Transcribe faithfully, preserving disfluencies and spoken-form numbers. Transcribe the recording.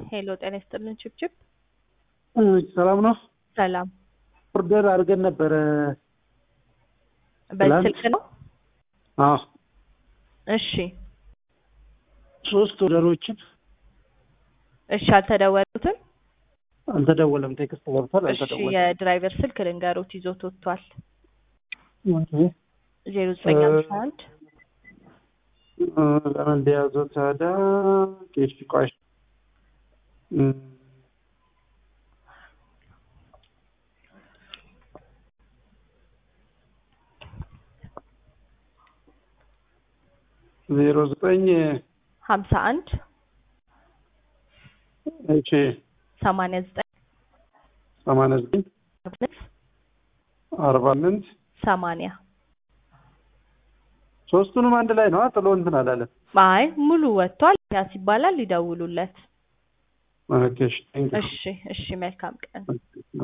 ሄሎ ጤና ይስጥልን ችብችብ ሰላም ነው ሰላም ኦርደር አድርገን ነበር በስልክ ነው አዎ እሺ ሶስት ኦርደሮችን እሺ አልተደወሉትም አልተደወለም ቴክስት ገብቷል እሺ አልተደወለም የድራይቨር ስልክ ልንገሩት ይዞት ወጥቷል ኦኬ ዜሮ ዘጠኝ አምሳ አንድ ለምን ዲያዞ ታዳ ኬሽ ቆይ ዜሮ ዘጠኝ ሀምሳ አንድ እሺ ሰማንያ ዘጠኝ ሰማንያ ዘጠኝ አርባ ስምንት ሰማንያ ሶስቱንም አንድ ላይ ነው አጥሎ እንትን አላለም አይ ሙሉ ወጥቷል ያስ ይባላል ይደውሉለት ኦኬ እሺ እሺ መልካም ቀን